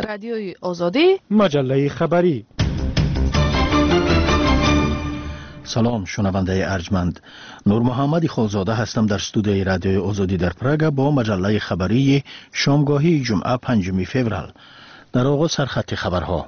رادیوی آزادی، مجله خبری. سلام شنونده ارجمند، نور محمد خالزاده هستم در استودیوی رادیوی آزادی در پراگ با مجله خبری شامگاهی جمعه 5 فوریه. در آغاز سرخط خبرها.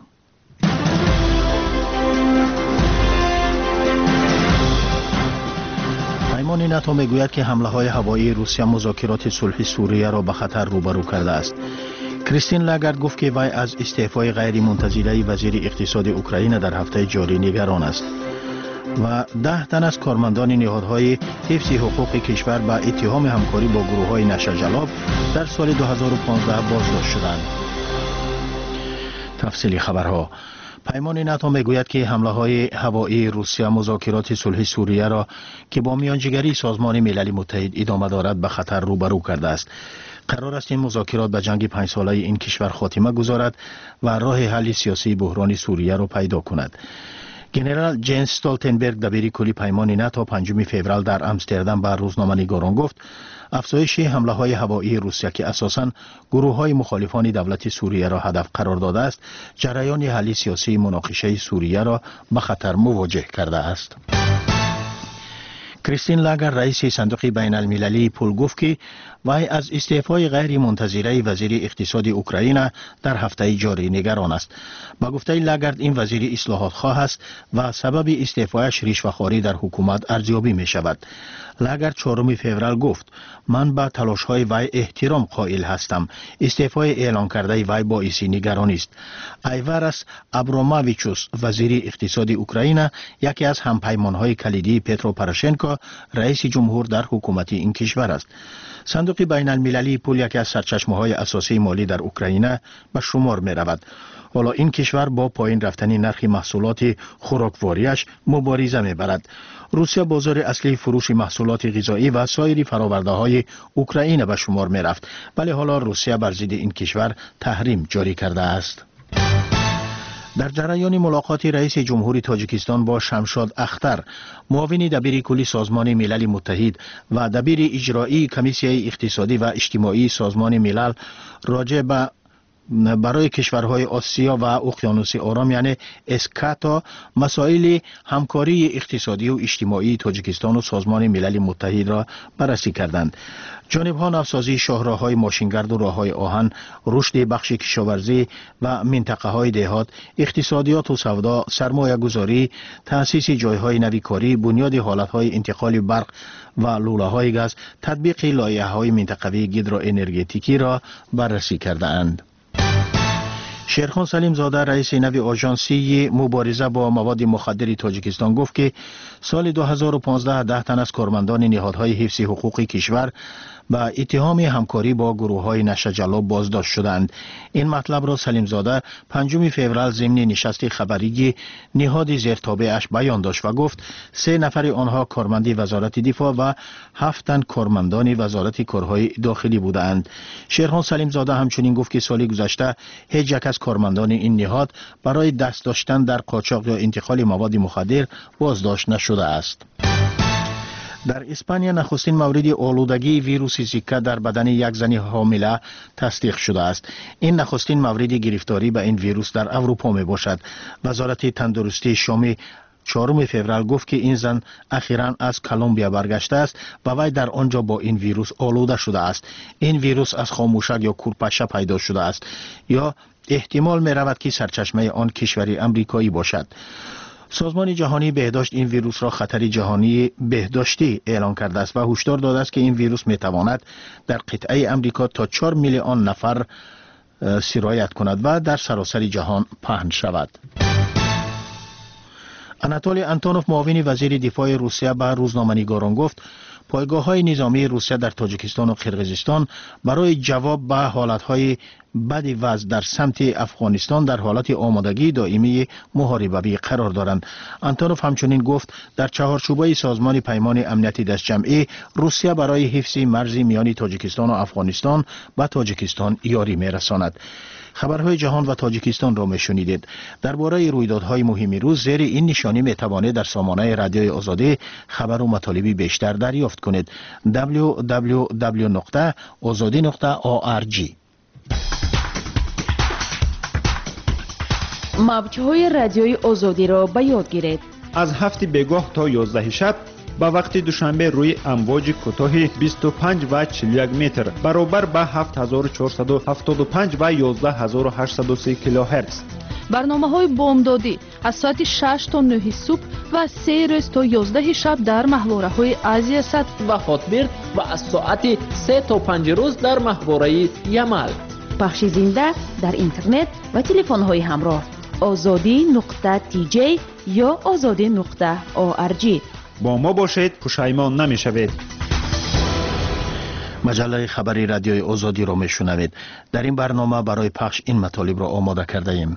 پیمان ناتو میگوید که حمله های هوایی روسیه مذاکرات صلح سوریه را به خطر روبرو کرده است. کریستین لاگارد گفت که وی از استعفای غیر منتظره وزیر اقتصاد اوکراین در هفته جاری نگران است و 10 تن از کارمندان نهادهای حفظ حقوق کشور با اتهام همکاری با گروه‌های نشجلاب در سال 2015 بازداشت شدند. تفصیل خبرها. پیمان ناتو میگوید که حمله‌های هوایی روسیه مذاکرات صلح سوریه را که با میانجیگری سازمان ملل متحد ادامه دارد به خطر روبرو کرده است. قرار است این مذاکرات به جنگ 5 ساله این کشور خاتمه گذارد و راه حل سیاسی بحران سوریه را پیدا کند. جنرال جنس استولتنبرگ دبیر کلی پیمان ناتو 5 فوریه در آمستردام به روزنامه‌نگاران گفت افزایش حمله‌های هوایی روسیه که اساساً گروه‌های مخالفان دولت سوریه را هدف قرار داده است، جریان حل سیاسی مناقشه سوریه را به خطر مواجه کرده است. کریستین لاگارد رئیس صندوق بین المللی پول گفت که وی از استعفای غیر منتظره وزیر اقتصاد اوکراین در هفته جاری نگران است. با گفته لاگارد این وزیر اصلاحات خواه است و سبب استعفایش رشوه‌خواری در حکومت ارزیابی می شود. لاگارد 4 فوریه گفت من با تلاش‌های وی احترام قائل هستم. استعفای اعلان کرده وی باعث نگرانی است. ایوارس ابراموویچوس وزیر اقتصاد اوکراین یکی از همپیمان‌های کلیدی پترو پروشنکو رئیس جمهور در حکومت این کشور است. صندوق بین المللی پول یکی از سرچشمه‌های اساسی مالی در اوکراین به شمار می رود. حالا این کشور با پایین رفتن نرخ محصولات خوراکواریش مبارزه می برد. روسیه بازار اصلی فروش محصولات غذایی و سایر فرآورده‌های اوکراین به شمار می رفت، ولی حالا روسیه بر ضد این کشور تحریم جاری کرده است. در جریان ملاقات رئیس جمهوری تاجیکستان با شمشاد اختر، معاون دبیر کلی سازمان ملل متحد و دبیر اجرایی کمیسیون اقتصادی و اجتماعی سازمان ملل راجع به برای کشورهای آسیا و اقیانوس آرام یعنی اسکاتا مسائل همکاری اقتصادی و اجتماعی تاجیکستان و سازمان ملل متحد را بررسی کردند. جانب‌ها نوسازی شاهراه‌های ماشینگرد و راه‌های آهن، رشد بخش کشاورزی و منطقه‌های دهات، اقتصادیات و سودا، سرمایه‌گذاری، تأسیس جای‌های نوی کاری، بنیاد حالت‌های انتقال برق و لوله‌های گاز، تطبیق لایحه‌های منطقوی گیدروانرژتیکی را بررسی کردند. شیرخان سلیم زاده رئیس نوی آژانسی مبارزه با مواد مخدر تاجیکستان گفت که سال 2015 10 تن از کارمندان نهادهای حفظ حقوق کشور با اتهام همکاری با گروه‌های نشجلاب بازداشت شدند. این مطلب را سلیم زاده 5 فوریه ضمن نشست خبری نهاد زیرتابعش بیان داشت و گفت 3 نفر آنها کارمند وزارت دفاع و 7 تن کارمندان وزارت کارهای داخلی بودند. شیرخان سلیم زاده همچنین گفت که سال گذشته هیچ یک از کارمندان این نهاد برای دست داشتن در قاچاق یا انتقال مواد مخدر بازداشت نشده است. در اسپانیا نخستین مورد آلودگی ویروس زیکا در بدن یک زن حامله تصدیق شده است. این نخستین مورد گرفتاری به این ویروس در اروپا می باشد. وزارت تندرستی شامی 4 فوریه گفت که این زن اخیراً از کلمبیا برگشته است و وی در آنجا با این ویروس آلوده شده است. این ویروس از خاموشک یا کورپشه پیدا شده است یا احتمال می رود که سرچشمه آن کشوری امریکایی باشد. سازمان جهانی بهداشت این ویروس را خطر جهانی بهداشتی اعلان کرده است و هشدار داده است که این ویروس می تواند در قطعه امریکا تا 4 میلیون نفر سرایت کند و در سراسر جهان پهن شود. آناتولی آنتونوف معاون وزیر دفاع روسیه به روزنامه‌نگاران گفت پایگاه‌های نظامی روسیه در تاجیکستان و قرقیزستان برای جواب به حالت‌های بد وضع در سمت افغانستان در حالت آمادگی دائمی محاربه‌ای قرار دارند. آنتونوف همچنین گفت در چهارچوبه سازمان پیمان امنیت دستجمعی روسیه برای حفظ مرز میان تاجیکستان و افغانستان به تاجیکستان یاری می‌رساند. خبرهای جهان و تاجیکستان را میشنیدید. درباره رویدادهای مهم روز زیر این نشانی میتوانید در سامانه رادیوی آزادی خبر و مطالبی بیشتر دریافت کنید. www.azadi.org. موج‌های رادیوی آزادی را به یاد گیرید. از 7 بگاه تا 11 شب با وقت دوشنبه روی امواج کوتاه 25 و 41 متر برابر با 7475 و 11830 کیلوهرتز. برنامه‌های بامدادی از ساعت 6 تا 9 صبح و 3 روز تا 11 شب در محوره‌های آسیا سد و هاتبرد و از ساعت 3 تا 5 روز در محوره یمل. پخش زنده در اینترنت و تلفن‌های همراه azadi.tj یا azadi.org. با ما باشید، پشیمان نمی‌شوید. مجله خبری رادیوی آزادی را میشنوید. در این برنامه برای پخش این مطالب را آماده کرده ایم.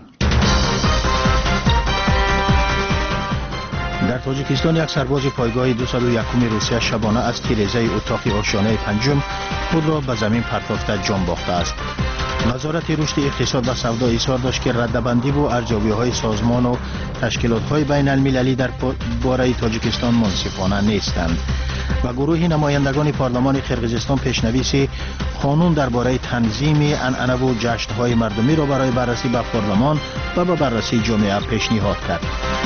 در تاجیکستان یک سرباز پایگاه 201 روسیه شبانه از تیره‌زای اتاق آشیانه پنجم خود را به زمین پرتافته جان باخته است. وزارت رشد اقتصاد و سودا اظهار داشت که ردبندی و ارزیابی‌های سازمان و تشکیلات‌های بین المللی در باره تاجیکستان منصفانه نیستند. و گروه نمایندگان پارلمان قرقیزستان پیشنویس قانون درباره تنظیم عنعنه و جشن‌های مردمی را برای بررسی به پارلمان و به بررسی جامعه پیشنهاد کرد.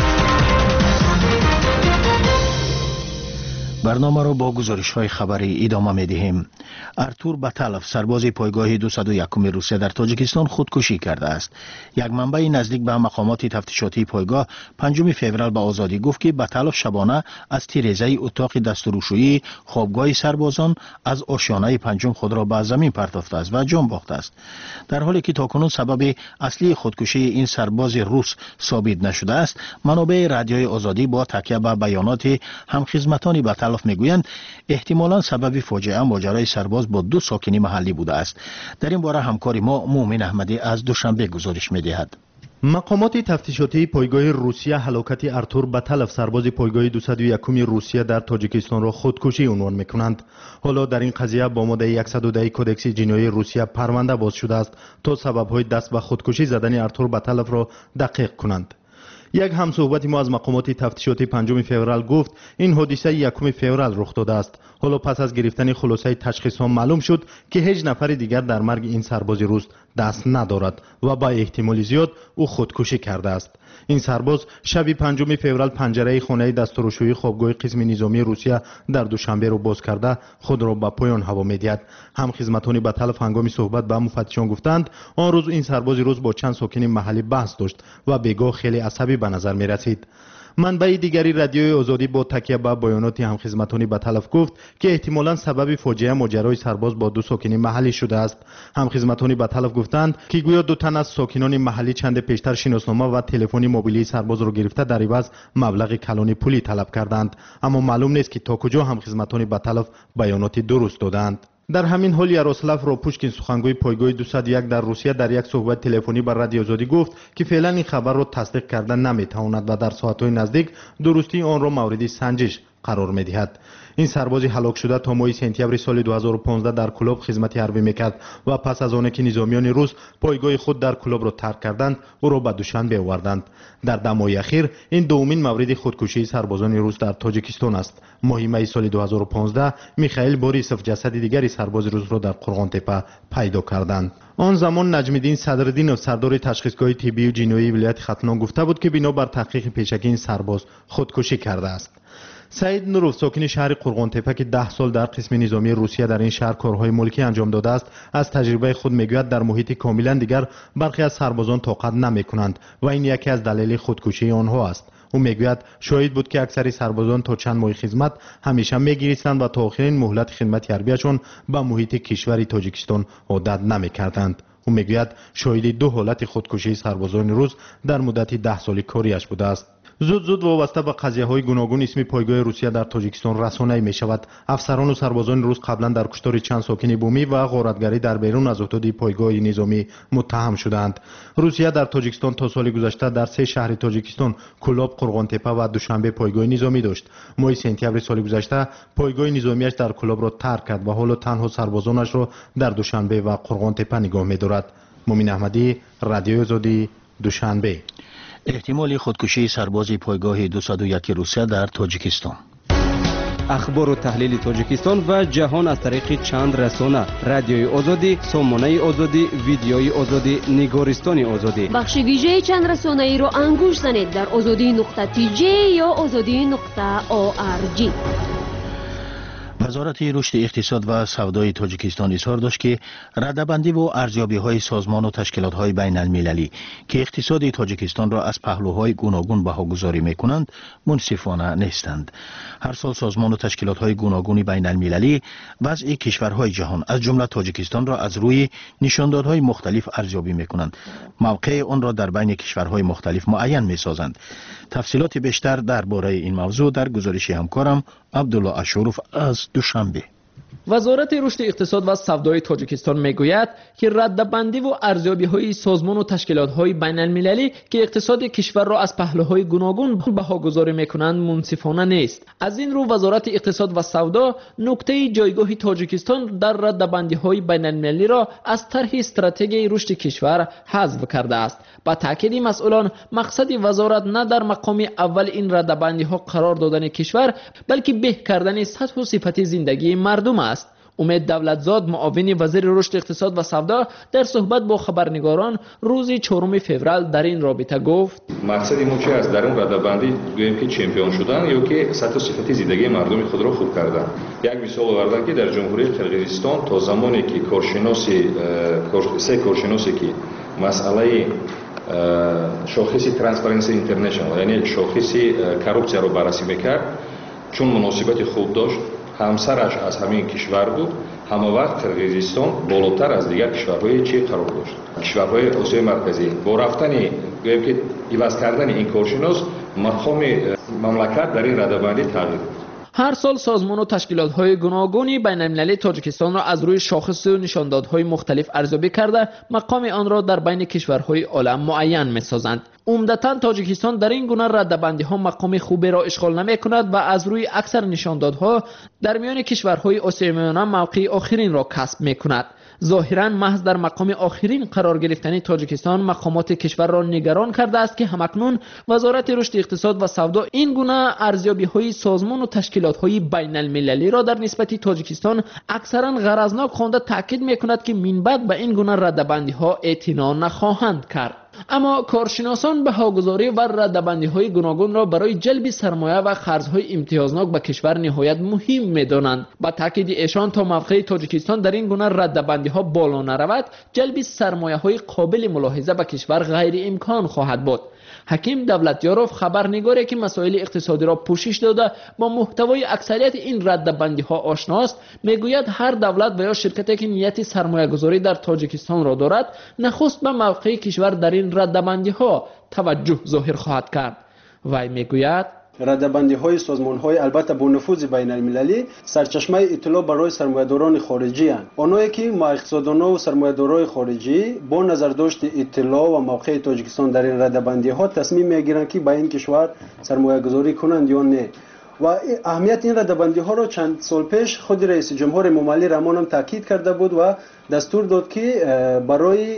برنامه را با گزارش‌های خبری ادامه می‌دهیم. ارتور باتالوف سرباز پایگاه 201 روسیه در تاجیکستان خودکشی کرده است. یک منبع نزدیک به مقامات تفتیشاتی پایگاه 5 فوریه به آزادی گفت که باتالوف شبانه از تیره‌زای اتاق دستوروشویی خوابگاه سربازان از آشیانه پنجم خود را به زمین پرتافته است و جان باخته است. در حالی که تاکنون سبب اصلی خودکشی این سرباز روس ثابت نشده است، منابع رادیوی آزادی با تکیه به بیانات همخدمتان باتالوف میگویند احتمالاً سبب فاجعه ماجرای سرباز با 2 ساکن محلی بوده است. در این باره همکار ما مومن احمدی از دوشنبه گزارش می‌دهد. مقامات تفتیشاتی پایگاه روسیه هلاکت ارتور باتالوف سرباز پایگاه 201 روسیه در تاجیکستان را خودکشی عنوان می‌کنند. حالا در این قضیه با ماده 110 کدکس جنایی روسیه پرونده باز شده است تا سبب‌های دست به خودکشی زدن ارتور باتالوف را دقیق کنند. یک همصحبت ما از مقامات تفتیشاتی 5 فوریه گفت این حادثه 1 فوریه رخ داده است. حالا پس از گرفتن خلاصه تشخیص ها معلوم شد که هیچ نفر دیگر در مرگ این سرباز روس دست ندارد و با احتمال زیاد او خودکشی کرده است. این سرباز شب 5 فوریه پنجره خانه دستوروشویی خوابگاه قسم نظامی روسیه در دوشنبه را باز کرده خود را به پایان هوا می‌دهد. همخدمتان باتالوف هنگام صحبت با مفتشان گفتند آن روز این سرباز روس با چند ساکن محلی بحث داشت و بگاه خیلی عصبی به نظر می رسید. منبع دیگری رادیوی آزادی با تکیه به بیانات همخدمتان باتالوف گفت که احتمالاً سبب فاجعه ماجرای سرباز با 2 ساکن محلی شده است. همخدمتان باتالوف گفتند که گویا 2 تن از ساکنان محلی چند پیشتر شناسنامه و تلفن موبیلی سرباز را گرفته در عوض مبلغ کلان پولی طلب کردند، اما معلوم نیست که تا کجا همخدمتان باتالوف بیانات درست دادند. در همین حال یاروسلاو روپوشکین سخنگوی پایگاه 201 در روسیه در یک صحبت تلفنی با رادیو آزادی گفت که فعلا این خبر را تصدیق کردن نمیتواند و در ساعت‌های نزدیک درستی آن را مورد سنجش قرار می‌دهد. این سرباز هلاک شده تا ماه سپتامبر سال 2015 در کلوب خدمت حربی میکرد و پس از آن که نظامیان روس پایگاه خود در کلوب را ترک کردند او را به دوشنبه آوردند. در 10 ماه اخیر این دومین مورد خودکشی سربازان روس در تاجیکستان است. ماه می سال 2015 میخائیل بوریسوف جسد دیگری سرباز روس را در قرغان تپه پیدا کردند. آن زمان نجم‌الدین صدرالدینov سردار تشخیصگاه طبی و جنایی ولایت ختلان گفته بود که بنابر تحقیق پیشکی این سرباز خودکشی کرده است. سعید نوروف ساکن شهر قرغان تپه که 10 سال در قسم نظامی روسیه در این شهر کارهای ملکی انجام داده است از تجربه خود میگوید در محیط کاملا دیگر برخی از سربازان طاقت نمیکنند و این یکی از دلایل خودکشی آنها است. او میگوید شاهد بود که اکثر سربازان تا چند ماه خدمت همیشه میگریستند و تا آخرین مهلت خدمت حربیشان به محیط کشور تاجیکستان عادت نمیکردند. او میگوید شاهد 2 حالت خودکشی سربازان روس در مدت 10 سال کاریش بوده است. زود وابسته به قضیه‌های گوناگون اسم پایگاه روسیه در تاجیکستان رسانه‌ای می‌شود. افسران و سربازان روس قبلا در کشتار چند ساکن بومی و غارتگری در بیرون از اتحاد پایگاه نظامی متهم شدند. روسیه در تاجیکستان تا سال گذشته در 3 شهر تاجیکستان کلوب، قرغان تپه و دوشنبه پایگاه نظامی داشت. ماه سپتامبر سال گذشته پایگاه نظامیش در کلوب را ترک کرد و حالا تنها سربازانش را در دوشنبه و قرغان تپه نگاه می‌دارد. مومن احمدی، رادیو آزادی، دوشنبه. احتمال خودکشی سرباز پایگاه 201 روسیه در تاجیکستان. اخبار و تحلیل تاجیکستان و جهان از طریق چند رسانه: رادیوی آزادی، سامانه آزادی، ویدیوی آزادی، نگارستان آزادی. بخش ویژه چند رسانه ای را انگوش زنید در azadi.tj یا azadi.org. وزارت رشد اقتصاد و سودای تاجیکستان اظهار داشت که رده‌بندی و ارزیابی‌های سازمان و تشکیلات‌های بین‌المللی که اقتصاد تاجیکستان را از پهلوهای گوناگون بهاگذاری می‌کنند منصفانه نیستند. هر سال سازمان و تشکیلات‌های گوناگون بین‌المللی وضع کشورهای جهان از جمله تاجیکستان را از روی نشاندادهای مختلف ارزیابی می‌کنند. موقع آن را در بین کشورهای مختلف معین می‌سازند. تفصیلات بیشتر درباره این موضوع در گزارش همکارم عبدالله اشروف از دوشنبه. وزارت رشد اقتصاد و سودای تاجیکستان میگوید که رده‌بندی و ارزیابی‌های سازمان و تشکیلات‌های بین‌المللی که اقتصاد کشور را از پهلوهای گوناگون بهاگذاری می‌کنند منصفانه نیست. از این رو وزارت اقتصاد و سودا نقطه جایگاه تاجیکستان در رده‌بندی‌های بین‌المللی را از طرح استراتژی رشد کشور حذف کرده است. با تاکید مسئولان مقصد وزارت نه در مقام اول این رده‌بندی‌ها قرار دادن کشور بلکه بهتر کردن سطح و صفت زندگی مردم است. امید دولتزاد معاون وزیر رشد اقتصاد و سودا در صحبت با خبرنگاران روز 4 فوریه در این رابطه گفت: مقصد ما چه است؟ در اون رده‌بندی گوییم که چمپیون شدن یا که سطح و صفت زندگی مردم خود را خوب کردن. یک مثال آوردن که در جمهوری قرقیزستان تا زمانی که سه کارشناسی که مسئله شاخص ترانسپرنسی اینترنشنال یعنی شاخص کروپسیا رو بررسی میکرد، چون مناسبت خوب داشت، همسرش از همین کشور بود، همه وقت قرقیزستان بالاتر از دیگر کشورهای چی قرار داشت. کشورهای آسیای مرکزی با رفتن گوییم که عوض کردن این کارشناس مقام مملکت در این رده‌بندی تغییر کرد. هر سال سازمان و تشکیلات‌های گوناگونی بین‌المللی تاجیکستان را از روی شاخص و نشاندادهای مختلف ارزیابی کرده مقام آن را در بین کشورهای عالم معین می‌سازند. عمدتاً تاجیکستان در این گونه رده‌بندی‌ها مقام خوبی را اشغال نمی‌کند و از روی اکثر نشاندادها در میان کشورهای آسیای میانه موقع آخرین را کسب می‌کند. ظاهراً محض در مقام آخرین قرار گرفتن تاجیکستان مقامات کشور را نگران کرده است که همکنون وزارت رشد اقتصاد و سودا این گونه ارزیابی‌های سازمان و تشکیلات‌های بین‌المللی را در نسبت تاجیکستان اکثراً غرضناک خوانده تاکید می‌کند که من بعد به این گونه رده‌بندی‌ها اعتنا نخواهند کرد. اما کارشناسان بهاگذاری و رده‌بندی‌های گوناگون را برای جلب سرمایه و خرج‌های امتیازناک به کشور نهایت مهم می‌دانند. با تاکید ایشان تا موقع تاجیکستان در این گونه رده‌بندی‌ها بالا نرود، جلب سرمایه‌های قابل ملاحظه به کشور غیر امکان خواهد بود. حکیم دولتیاروف خبرنگاری که مسائل اقتصادی را پوشش داده با محتوای اکثریت این رده‌بندی‌ها آشناست میگوید هر دولت و یا شرکتی که نیت سرمایه‌گذاری در تاجیکستان را دارد نخست به موقع کشور در این رده‌بندی‌ها توجه ظاهر خواهد کرد. وی میگوید رده‌بندی‌های سازمان‌های البته با نفوذ بین‌المللی سرچشمه اطلاع برای سرمایه‌داران خارجی اند. آنهایی که مؤسسه‌داران و سرمایه‌داران خارجی با نظرداشت اطلاع و موقع تاجیکستان در این رده‌بندی‌ها تصمیم می‌گیرند که به این کشور سرمایه‌گذاری کنند یا نه. و اهمیت این رده‌بندی‌ها را چند سال پیش خود رئیس جمهور ممالی رحمان هم تاکید کرده بود و دستور داد که برای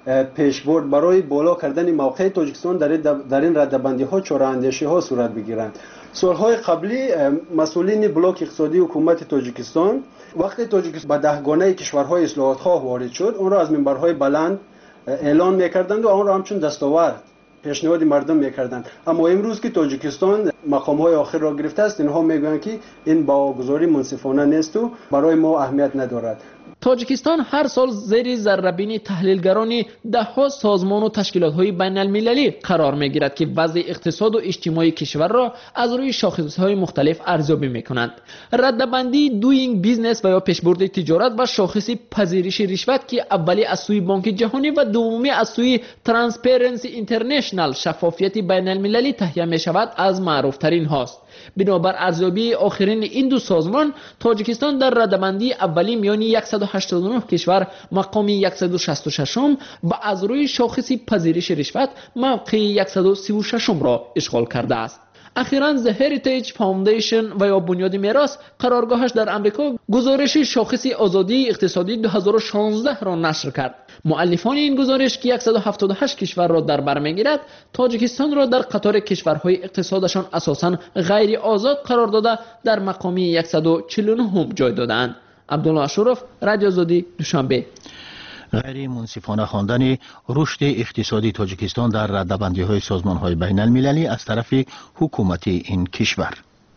پیشبرد برای بالا کردن موقع تاجیکستان در این رده‌بندی‌ها چاره‌اندیشی‌ها صورت بگیرند. سالهای قبلی مسئولین بلاک اقتصادی حکومت تاجیکستان وقتی تاجیکستان به دهگانه کشورهای اصلاحات‌خواه وارد شد، اون را از منبرهای بلند اعلان می‌کردند و آن را همچون دستاورد پیشنهاد مردم می‌کردند. اما امروز که تاجیکستان مقام‌های آخر را گرفته است، اینها میگویند که این باگذاری منصفانه نیست و برای ما اهمیت ندارد. تاجیکستان هر سال زیر ذره‌بین تحلیلگران ده‌ها سازمان و تشکیلات‌های بین‌المللی قرار می‌گیرد که وضع اقتصاد و اجتماعی کشور را از روی شاخص‌های مختلف ارزیابی می‌کنند. رده‌بندی دوینگ بیزنس و یا پیشبرد تجارت و شاخص پذیرش رشوت که اولی از سوی بانک جهانی و دومی از سوی ترانسپرنسی اینترنشنال شفافیت بین‌المللی تهیه می‌شود از معروف‌ترین هاست. بنابر ارزیابی آخرین این دو سازمان، تاجیکستان در رده‌بندی اولی میان 189 کشور مقام 166 و از روی شاخص پذیرش رشوت موقع 136 را اشغال کرده است. اخیراً The Heritage Foundation و یا بنیاد میراث قرارگاهش در امریکا گزارش شاخص آزادی اقتصادی 2016 را نشر کرد. مؤلفان این گزارش که 178 کشور را در بر میگیرد، تاجیکستان را در قطار کشورهای اقتصادشان اساساً غیر آزاد قرار داده در مقام 149 جای دادند. عبدالله اشرف، رادیو آزادی، دوشنبه. غیر منصفانه خواندن رشد اقتصادی تاجیکستان در رده‌بندی‌های سازمان‌های بین‌المللی از طرف حکومت این کشور.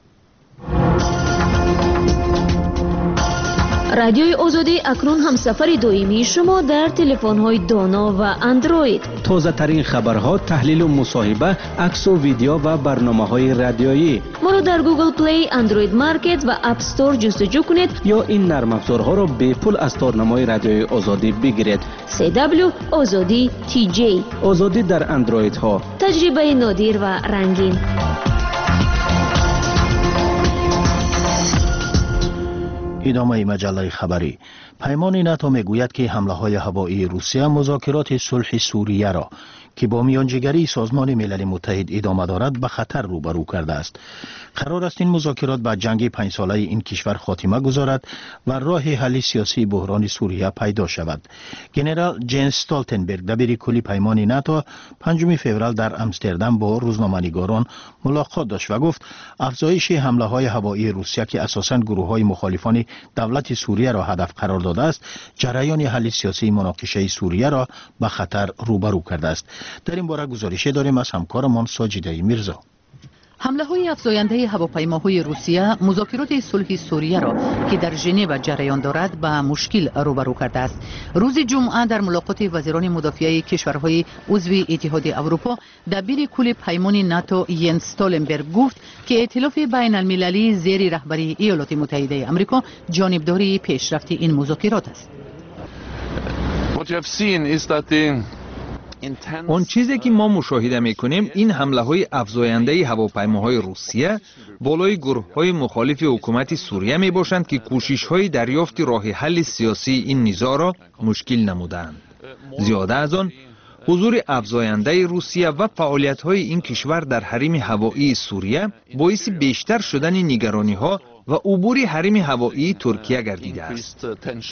رادیوی آزادی اکنون همسفر دائمی شما در تلفن‌های دانا و اندروید. تازه ترین خبرها، تحلیل و مصاحبه، عکس و ویدیو و برنامه‌های رادیویی. ما را در گوگل پلی، اندروید مارکت و اپ استور جستجو کنید یا این نرم افزارها را به پول از تارنمای رادیوی آزادی بگیرید. CW آزادی TJ. آزادی در اندروید ها. تجربه نادر و رنگین. ادامه مجله خبری. پیمان ناتو میگوید که حمله‌های هوایی روسیه مذاکرات صلح سوریه را که با میانجیگری سازمان ملل متحد ادامه دارد به خطر روبرو کرده است. قرار است این مذاکرات به جنگ 5 ساله این کشور خاتمه گذارد و راه حل سیاسی بحران سوریه پیدا شود. ژنرال جنس استولتنبرگ دبیر کلی پیمان ناتو 5 فوریه در آمستردام با روزنامه‌نگاران ملاقات داشت و گفت افزایش حمله‌های هوایی روسیه که اساساً گروه‌های مخالفان دولت سوریه را هدف قرار داده است، جریان حل سیاسی مناقشه سوریه را به خطر روبرو کرده است. در این باره گزارشی داریم از همکارمان ساجده میرزا. حمله‌های افزاینده هواپیماهای روسیه مذاکرات صلح سوریه را که در ژنو جریان دارد به مشکل روبرو کرده است. روز جمعه در ملاقات وزیران مدافعه کشورهای عضو اتحاد اروپا، دبیر کل پیمان ناتو ینس استولتنبرگ گفت که ائتلاف بین المللی زیر رهبری ایالات متحده آمریکا جانبداری پیشرفت این مذاکرات است. آن چیزی که ما مشاهده میکنیم این حمله های افزاینده هواپیماهای روسیه بالای گروه های مخالف حکومت سوریه می باشند که کوشش های دریافت راه حل سیاسی این نزاع را مشکل نمودند. زیاده از آن، حضور افزاینده روسیه و فعالیت های این کشور در حریم هوایی سوریه باعث بیشتر شدن نگرانی ها و عبور حریم هوایی ترکیه گردیده است.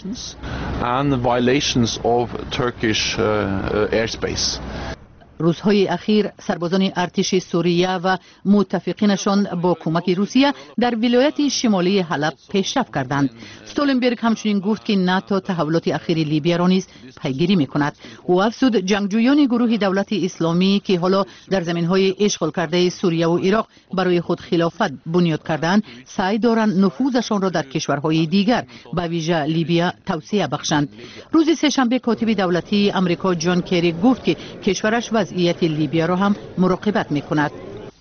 روزهای اخیر سربازان ارتش سوریه و متفقینشان با کمک روسیه در ولایت شمالی حلب پیشرفت کردند. استولتنبرگ همچنین گفت که ناتو تحولات اخیر لیبی را نیز پیگیری می‌کند. او افزود جنگجویان گروه دولت اسلامی که حالا در زمین‌های اشغال کرده سوریه و عراق برای خود خلافت بنیاد کردند، سعی دارند نفوذشان را در کشورهای دیگر به ویژه لیبی توسعه بخشند. روز سه‌شنبه کاتب دولتی آمریکا جان کری گفت که کشورش وضعیت لیبیا را هم مراقبت می‌کند.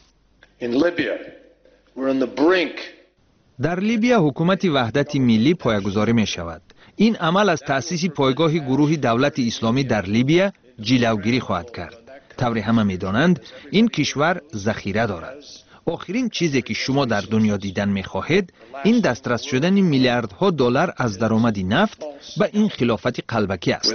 در لیبیا حکومت وحدت ملی پایه‌گذاری می‌شود. این عمل از تأسیس پایگاه گروه دولت اسلامی در لیبیا جلوگیری خواهد کرد. طوری همه می‌دانند این کشور ذخیره دارد. آخرین چیزی که شما در دنیا دیدن می‌خواهید این دسترس شدن میلیاردها دلار از درآمد نفت به این خلافت قلبکی است.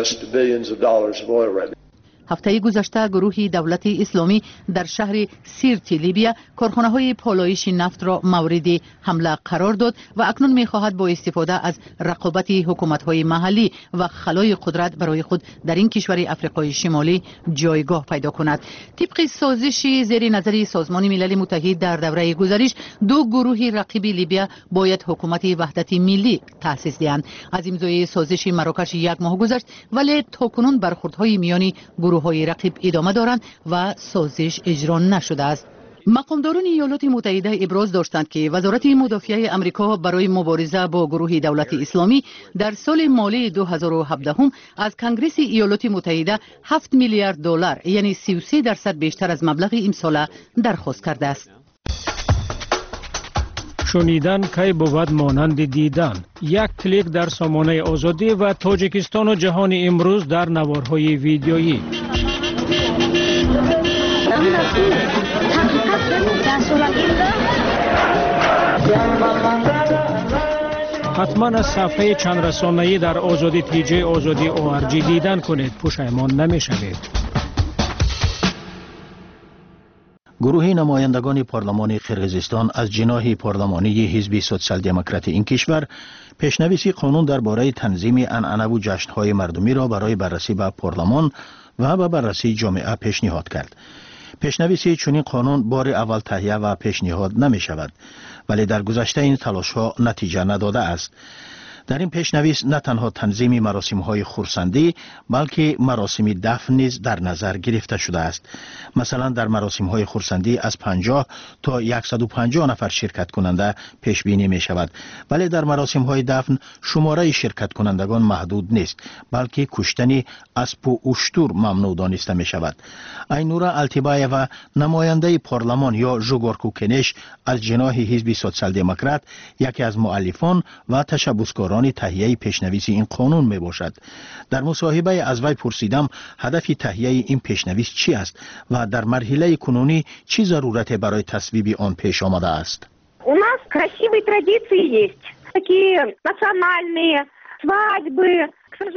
هفته گذشته گروه دولت اسلامی در شهر سیرت لیبیا کارخانه‌های پالایش نفت را مورد حمله قرار داد و اکنون می‌خواهد با استفاده از رقابت حکومت‌های محلی و خلای قدرت برای خود در این کشور آفریقای شمالی جایگاه پیدا کند. طبق سازشی زیر نظر سازمان ملل متحد در دوره گذشته، دو گروه رقیب لیبیا باید حکومت وحدت ملی تأسیس دهند. از امضای سازش مراکش یک ماه گذشت، ولی تاکنون برخوردهای میان گروه‌های رقیب ادامه دارند و سازش اجرا نشده است. مقامداران ایالات متحده ابراز داشتند که وزارت مدافعه آمریکا برای مبارزه با گروه دولت اسلامی در سال مالی 2017 از کنگره ایالات متحده 7 میلیارد دلار یعنی 33% بیشتر از مبلغ امسال درخواست کرده است. شنیدن کی بود مانند دیدن. یک کلیک در سامانه آزادی و تاجیکستان و جهان امروز در نوارهای ویدیویی. حتما از صفحه چند رسانه‌ای در آزادی TJ آزادی ORG دیدن کنید، پشیمان نمی شوید. گروه نمایندگان پارلمان قرقیزستان از جناح پارلمانی حزب سوسیال دموکرات این کشور پیشنویس قانون درباره تنظیم عنعنه و جشن‌های مردمی را برای بررسی به پارلمان و به بررسی جامعه پیشنهاد کرد. پیشنویس چنین قانون بار اول تهیه و پیشنهاد نمی شود، ولی در گذشته این تلاش ها نتیجه نداده است. در این پیشنویس نه تنها تنظیم مراسم های خرسندی بلکه مراسم دفن نیز در نظر گرفته شده است. مثلا در مراسم های خرسندی از 50 تا 150 نفر شرکت کننده پیش بینی می شود، ولی در مراسم های دفن شماره شرکت کنندگان محدود نیست، بلکه کشتن اسب و اشتر ممنوع دانسته می شود. اینورا التیبایوا نماینده پارلمان یا ژوگورکو کنش از جناح حزب سوسیال دموکرات یکی از مؤلفان و تشبثکاران تهیه پیشنویس این قانون می باشد. در مصاحبه از وی پرسیدم هدف تهیه این پیشنویس چی است و در مرحله کنونی چی ضرورت برای تصویب آن پیش آمده است. У нас красивые традиции есть, такие национальные свадьбы.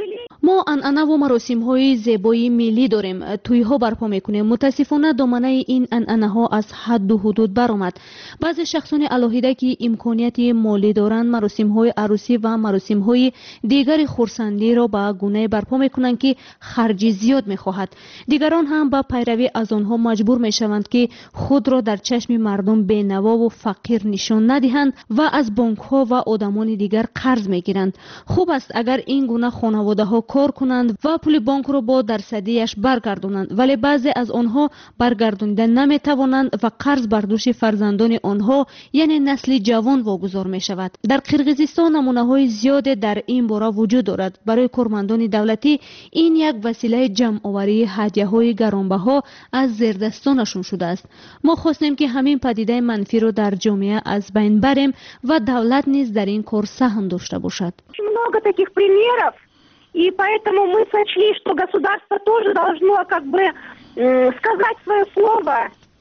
ما عنعنه و مراسم‌های زیبایی ملی داریم، توی‌ها برپا می‌کنیم. متاسفانه دامنه این عنعنه‌ها از حد و حدود برآمد. بعضی شخصان الهیده که امکانیت مالی دارند مراسم‌های عروسی و مراسم‌های دیگر خرسندی را به گونه برپا می‌کنند که خرج زیاد می‌خواهد. دیگران هم با پیروی از آنها مجبور می‌شوند که خود را در چشم مردم بی‌نوا و فقیر نشان ندهند و از بانک‌ها و آدمان دیگر قرض می‌گیرند. خوب است اگر این گونه خانواده ها کار کنند و پول بانک را با درصدیش برگردانند، ولی بعضی از آنها برگردانده نمی توانند و قرض بر دوش فرزندان آنها یعنی نسل جوان واگذار می شود. در قرقیزستان نمونه های زیاد در این باره وجود دارد. برای کارمندان دولتی این یک وسیله جمع آوری هدیه های گرانبها از زیردستانشون شده است. ما خواستیم که همین پدیده منفی رو در جامعه از بین بریم و دولت نیز در این کار سهم داشته باشد. Много таких примеров. И поэтому мы сочли, что государство тоже должно сказать свое слово.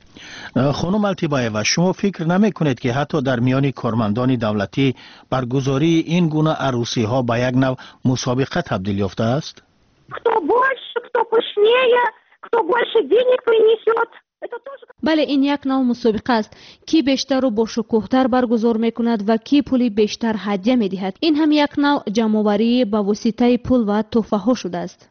خانم التیبایوا، شما فکر نمی کنید که حتی در میان کارمندان دولتی برگزاری این گونه عروسی ها به یک نوع مسابقه تبدیل یافته است؟ Кто больше, кто пышнее, кто больше денег принесет. بله، این یک نوع مسابقه است. کی بیشتر و با شکوه‌تر برگزار میکند و کی پولی بیشتر هدیه میدهد. این هم یک نوع جمع‌آوری به واسطه پول و تحفه ها شده است.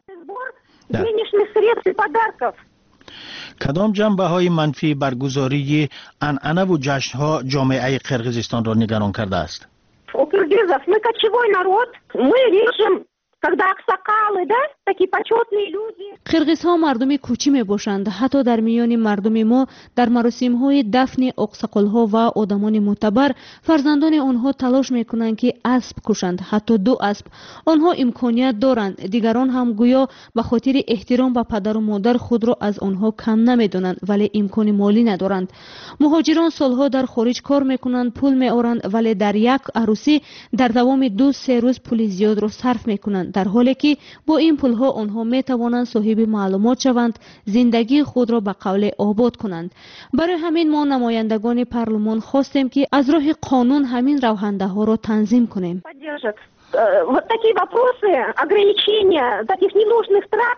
کدام جنبه های منفی برگزاری عنعنه و جشن ها جامعه قرقیزستان را نگران کرده است؟ У киргизов мы кочевой народ, мы режем. Когда аксакалы, да, такие почетные люди. قرقیزها مردم کوچی می باشند. حتی در میان مردم ما در مراسم های دفن اقساقلها و آدمان معتبر فرزندان آنها تلاش می کنند که اسب کشند، حتی 2 اسب. آنها امکانیت دارند. دیگران هم گویا به خاطر احترام به پدر و مادر خود را از آنها کم نمی دانند، ولی امکان مالی ندارند. مهاجران سالها در خارج کار می کنند، پول می آورند، ولی در یک عروسی در دوام 2-3 روز پول زیاد را صرف می کنند، در حالی که با این پول ها آنها می توانند صاحب معلومات شوند، زندگی خود را به قول آباد کنند. برای همین ما نمایندگان پارلمان خواستیم که از راه قانون همین روحنده ها را تنظیم کنیم. Вот такие вопросы ограничения таких ненужных трат,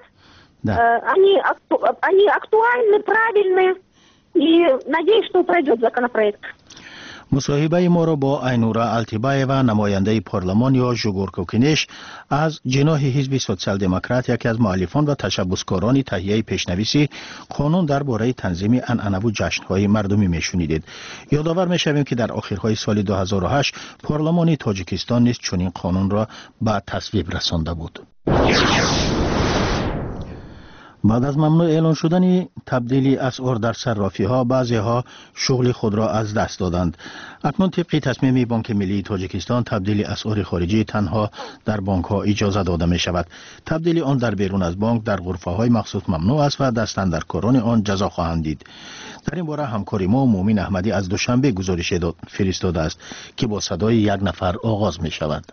они актуальны, правильны, и надеюсь, что пройдет законопроект. مصاحبه ما را با اینورا التیبایوا نماینده پارلمان یا ژوگورکو کنش از جناح حزب سوسیال دموکرات یکی از مؤلفان و تشبثکاران تهیه پیشنویس قانون درباره تنظیم عنعنه و جشن‌های مردمی میشنیدید. یادآور می‌شویم که در آخرهای سال 2008 پارلمان تاجیکستان نیز چنین قانون را به تصویب رسانده بود. بعد از ممنوع اعلان شدن تبدیل اسعار در صرافی ها، بعضی ها شغل خود را از دست دادند. اکنون طبق تصمیم بانک ملی تاجیکستان تبدیل اسعار خارجی تنها در بانک ها اجازه داده می شود. تبدیل آن در بیرون از بانک در غرفه های مخصوص ممنوع است و دستاندرکاران آن جزا خواهند دید. در این باره همکاری ما مومن احمدی از دوشنبه گزارش فرستاده است که با صدای یک نفر آغاز می شود.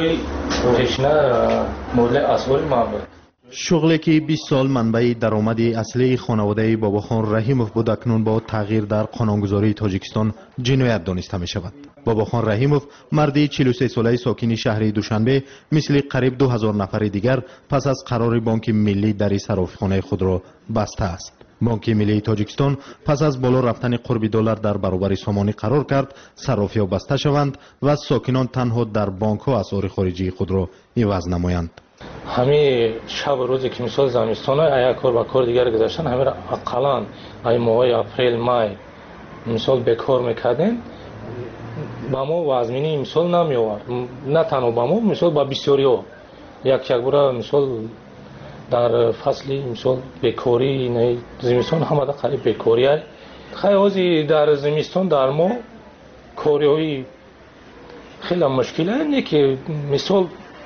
شغلی که 20 سال منبع درآمد اصلی خانواده باباخان رحیموف بود اکنون با تغییر در قانونگذاری تاجیکستان جنایت دانسته می شود. باباخان رحیموف مردی 43 ساله ساکن شهر دوشنبه مثل قریب 2000 نفر دیگر پس از قرار بانک ملی در صرافیخانه خود را بسته است. بانک ملی تاجیکستان پس از بالا رفتن قرب دلار در برابر سامانی قرار کرد صرافی‌ها بسته شوند و ساکنان تنها در بانک‌ها اسعار خارجی خود را عوض نمایند. همه شب و روزی که مثال زمستان یک کار با کار دیگر گذاشتن، همه را اقلان ای ماه اپریل مای مثال بکار میکردن، با ما وزمینی مثال نمی‌آورد. نه تنها با ما، مثال با بسیاری‌ها یک بار مثال در فصل مثال بکاری نه زمستان هم در قریب بکاری است. خیلی در زمستان در ما کاری‌های خیلی مشکل است که مثال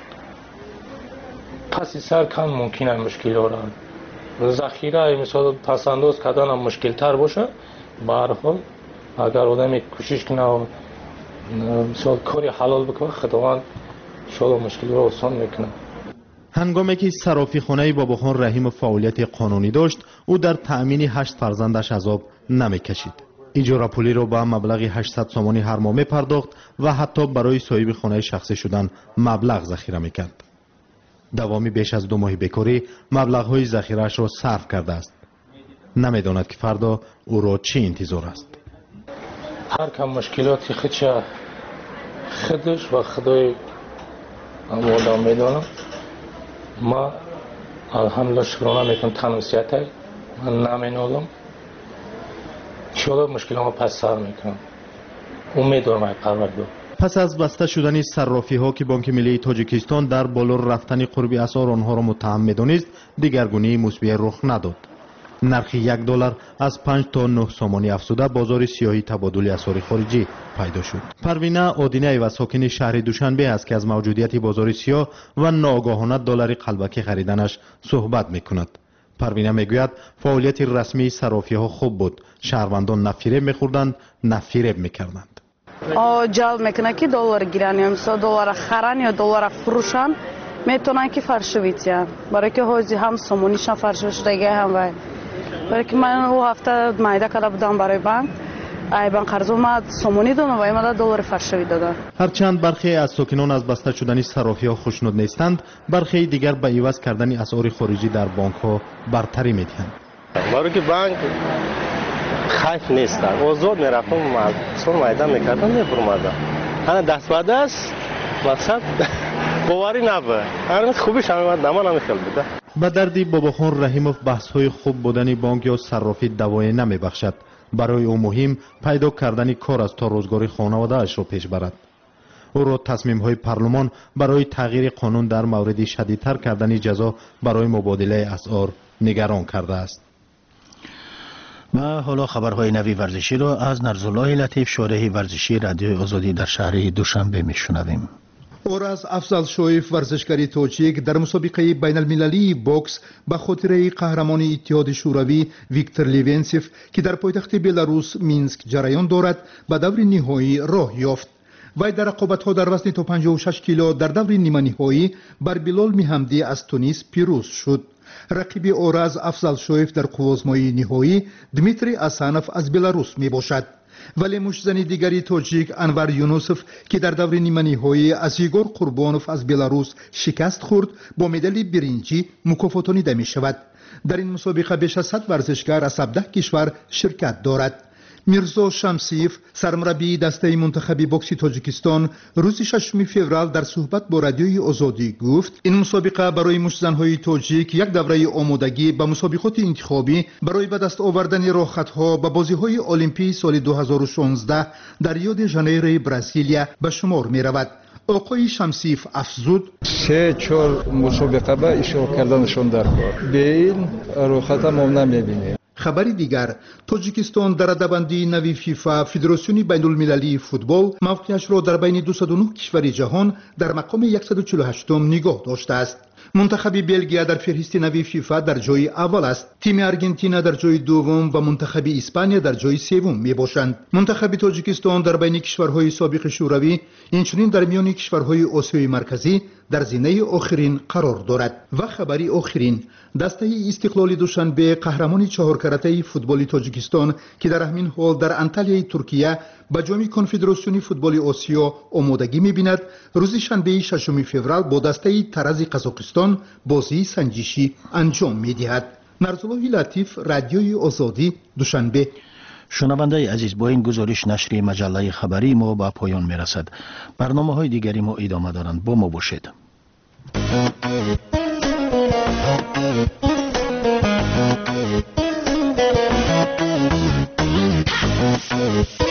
پس سر کم ممکنه مشکل را ذخیره مثال پس انداز کردن هم مشکل تر باشه. به هر حال اگر آدم کوشش کنه مثال کاری حلال بکنه، خداوند شاید مشکل را آسان میکنه. هنگامی که صرافیخانه باباخان رحیم فعالیت قانونی داشت، او در تأمین 8 فرزندش عذاب نمیکشید. اجاره پولی را با مبلغ 800 سومانی هر ماه می‌پرداخت و حتی برای صاحب خانه شخصی شدن مبلغ ذخیره می‌کرد. دوامی بیش از 2 ماه بیکاری مبلغ‌های ذخیره‌اش را صرف کرده است. نمی‌داند که فردا او را چه انتظار است. هر کم مشکلاتی خودش و خدای آدم می‌دانم. ما الحمدلله شکرانه میکنم تناسیت های من نمینالم انشاءالله مشکل ما پس سر میکنم. امیدوارم ای پروردگار. پس از بسته شدن صرافی ها که بانک ملی تاجیکستان در بالا رفتن قرب اسعار آنها را متهم می‌دانست، دیگرگونی مثبت رخ نداد. نرخ $1 از 5 تا 9 سومانی افزوده بازار سیاهی تبادل اسعار خارجی پیدا شد. پروینه آدینه و ساکن شهر دوشنبه است که از موجودیت بازار سیاه و ناگاهانه دلار قلبکی خریدنش صحبت می‌کند. پروینه میگوید فعالیت رسمی صرافی‌ها خوب بود. شهروندان نه فریب می‌خوردند نه فریب می‌کردند. جلب میکنه که دلار گیرن یا مثلا دلار خرن یا دلار فروشن میتونن که فرشویتیان برای که حاضی هم سومونیش هم فرشوش دیگه هم وای برای که من او هفته مایده کلا بودم برای بانک ای بانک قرض اومد سومونی دادم و ایمالا دلار فرشوی دادن. هرچند برخی از ساکنان از بسته شدن صرافی‌ها خوشنود نیستند، برخی دیگر به عوض کردن اسعار خارجی در بانک‌ها برتری می‌دهند. برای که بانک خیف نیست. آزاد میرفتم سر مایده میکردم میفرمادم. انا دست به دست مقصد باوری نبود. هر خوبیش هم نما نمیخواد بده. به دردی باباخان رحیموف بحث‌های خوب بودن بانک یا صرافی دوای نمیبخشد. برای او مهم پیدا کردن کار است تا روزگار خانواده‌اش را پیش برد. او را تصمیم‌های پارلمان برای تغییر قانون در مورد شدیدتر کردن جزا برای مبادله اسعار نگران کرده است. و حالا خبرهای نوی ورزشی را از نرزالله لطیف شارح ورزشی رادیوی آزادی در شهر دوشنبه میشنویم. اورز افضل شویف ورزشکاری توجیک در مسابقه بین المللی بوکس به خاطر قهرمان اتحاد شوروی ویکتور لیونسیف که در پایتخت بلاروس مینسک جریان دارد به دور نهایی راه یافت. وی در رقابت‌ها در وزن تا 56 کیلو در دور نیمه نهایی بر بلال میحمدی از تونس پیروز شد. رقیب اورز افضل شویف در قوازمایی نهایی دمیتری اسانوف از بلاروس می باشد. ولی مشزن دیگری تاجیک انور یونوسف که در دور نیمه نهایی از ایگور قربانوف از بلاروس شکست خورد با مدال برنجی مکافاتانیده می شود. در این مسابقه بیش از 100 ورزشکار از 17 کشور شرکت دارد. میرزا شمسیف سرمربی دسته منتخب بوکس تاجیکستان روز 6 فوریه در صحبت با رادیوی آزادی گفت این مسابقه برای مشزن‌های تاجیک یک دوره آمادگی به مسابقات انتخابی برای به دست آوردن راه‌خطها به بازی‌های المپی سال 2016 در ریو دی ژانیرو برزیلیا به شمار می‌رود. آقای شمسیف افزود 3-4 مسابقه به اشتراک کردنشون در کار به این راه‌خط ما نمی‌بینیم. خبری دیگر تاجیکستان در رده‌بندی نوی فیفا فدراسیون بین المللی فوتبال موقعش را در بین 209 کشور جهان در مقام 148م نگاه داشته است. منتخب بلژیا در فهرست نوی فیفا در جای اول است. تیم آرژانتین در جای دوم و منتخب اسپانیا در جای سوم می باشند. منتخب تاجیکستان در بین کشورهای سابق شوروی اینچنین در میان کشورهای آسیای مرکزی در زینه آخرین قرار دارد. و خبری آخرین دسته استقلال دوشنبه قهرمان 4 کرته فوتبال تاجیکستان که در همین حال در انطالیای ترکیه به جام کنفدراسیون فوتبال آسیا آمادگی می‌بیند روز شنبه 6 فوریه با دسته ترز قزاقستان بازی سنجشی انجام می‌دهد. نرسالله لطیف، رادیوی آزادی، دوشنبه. شنونده عزیز، با این گزارش نشر مجله خبری ما به پایان میرسد. برنامه های دیگری ما ادامه دارند. با ما باشید.